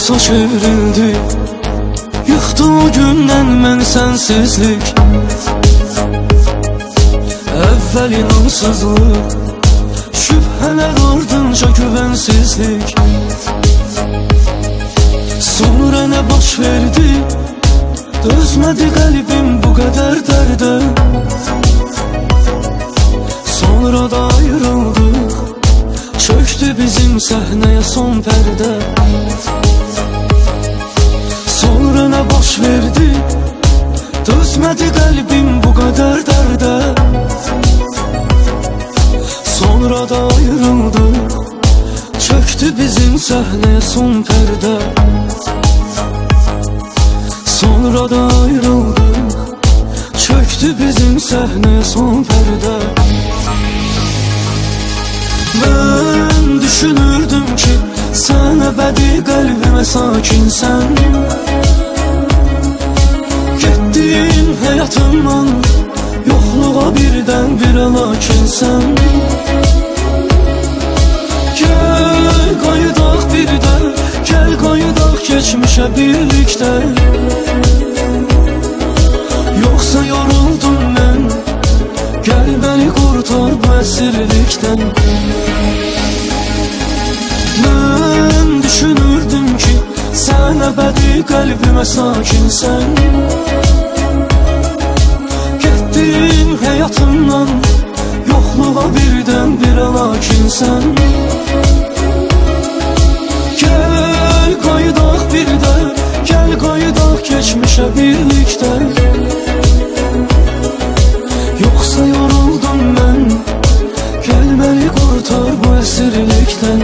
kabusa çevrildi. Yıxdı o gündən mən sənsizlik. Əvvəl inansızlıq, şübhələr ardınca güvənsizlik. Sonra nə baş verdi? Dözmədi qəlbim bu qədər dərdə. Sonra da ayrıldıq, çöktü bizim səhnəyə son pərdə. Sonra nə baş verdi? Dözmədi qəlbim bu qədər dərdə. Sonra da ayrıldıq, çöktü bizim səhnəyə son pərdə. Sonra da ayrıldıq, çöktü bizim səhnəyə son pərdə. Mən düşünürdüm ki, sən əbədi qəlbimə sakinsən. Getdin həyatımdan, yoxluğa birdən bir lakinsən. Gəl qayıdaq birdən, gəl qayıdaq keçmişə birlikdə. Yoxsa yoruldum mən, gəl məni qurtar bu əsirlikdən. Mən düşünürdüm ki, sən əbədi qəlbimə sakinsən. Getdin həyatımdan, yoxluğa birdən bir lakinsən. Gəl qayıdaq birdən, gəl qayıdaq keçmişə birlikdə. Yoxsa yoruldum mən, gəl məni qurtar bu əsirlikdən.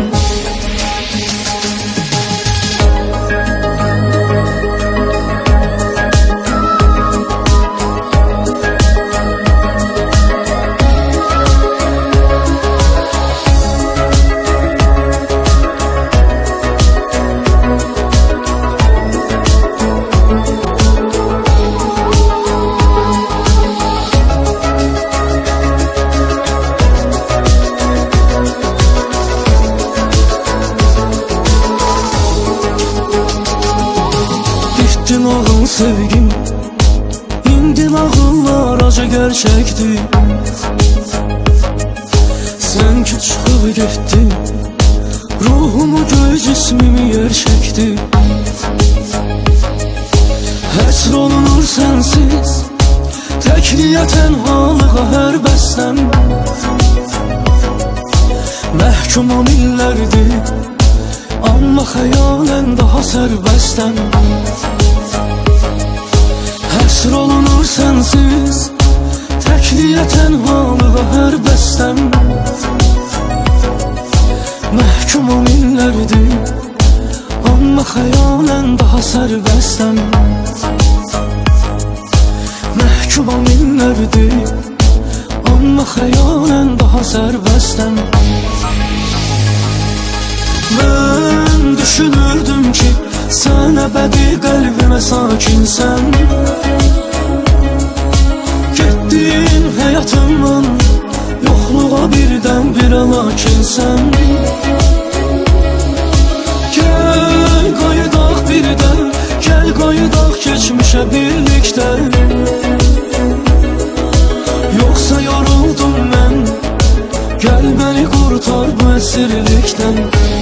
Ağıl sevgim, indi nağıllar acı gerçekti. Sen ki çıxıb getdin, ruhumu göy cismimi yer çəkdi. Həsr olunur sənsiz, təkliyə tənhalığa hər bəstəm. Məhkumam illərdir, amma xəyalən daha sərbəstəm. Həsr olunur sənsiz, təkliyə tənhalığa hər bəstəm. Məhkumam illərdir, amma xəyalən daha sərbəstəm. Məhkumam illərdir, amma xəyalən daha sərbəstəm. Mən düşünürdüm ki, sən əbədi qəlbimə sakinsən. Getdin həyatımdan, yoxluğa birdən bir lakinsən. Gəl qayıdaq birdən, gəl qayıdaq keçmişə birlikdə. Yoxsa yoruldum mən, gəl məni qurtar bu əsirlikdən.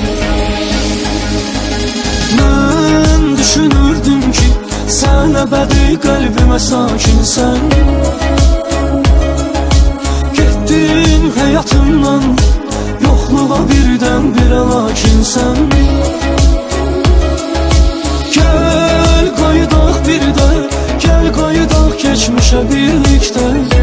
Mən düşünürdüm ki, sən əbədi qəlbimə sakinsən. Getdin həyatımdan, yoxluğa birdən bir lakinsən. Gəl qayıdaq birdən, gəl qayıdaq keçmişə birlikdə.